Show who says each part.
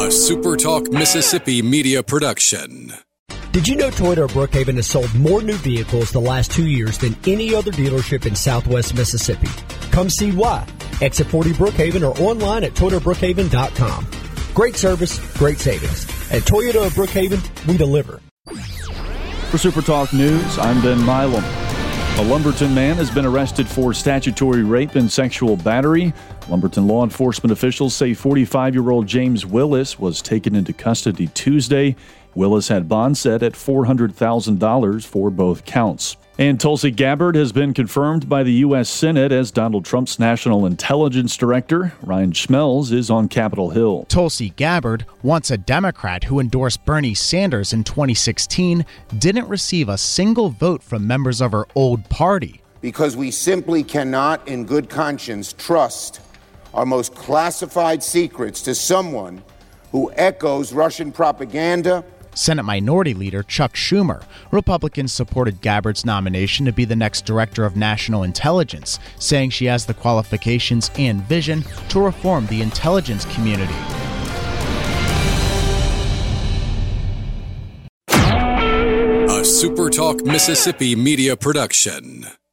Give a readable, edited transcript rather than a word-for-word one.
Speaker 1: A SuperTalk Mississippi media production.
Speaker 2: Did you know Toyota of Brookhaven has sold more new vehicles the last 2 years than any other dealership in Southwest Mississippi? Come see why. Exit 40 Brookhaven or online at ToyotaBrookhaven.com. Great service, great savings. At Toyota of Brookhaven, we deliver.
Speaker 3: For SuperTalk News, I'm Ben Milam. A Lumberton man has been arrested for statutory rape and sexual battery. Lumberton law enforcement officials say 45-year-old James Willis was taken into custody Tuesday. Willis had bond set at $400,000 for both counts. And Tulsi Gabbard has been confirmed by the U.S. Senate as Donald Trump's National Intelligence Director. Ryan Schmelz is on Capitol Hill.
Speaker 4: Tulsi Gabbard, once a Democrat who endorsed Bernie Sanders in 2016, didn't receive a single vote from members of her old party.
Speaker 5: Because we simply cannot, in good conscience, trust our most classified secrets to someone who echoes Russian propaganda.
Speaker 4: Senate Minority Leader Chuck Schumer. Republicans supported Gabbard's nomination to be the next Director of National Intelligence, saying she has the qualifications and vision to reform the intelligence community.
Speaker 1: A SuperTalk Mississippi media production.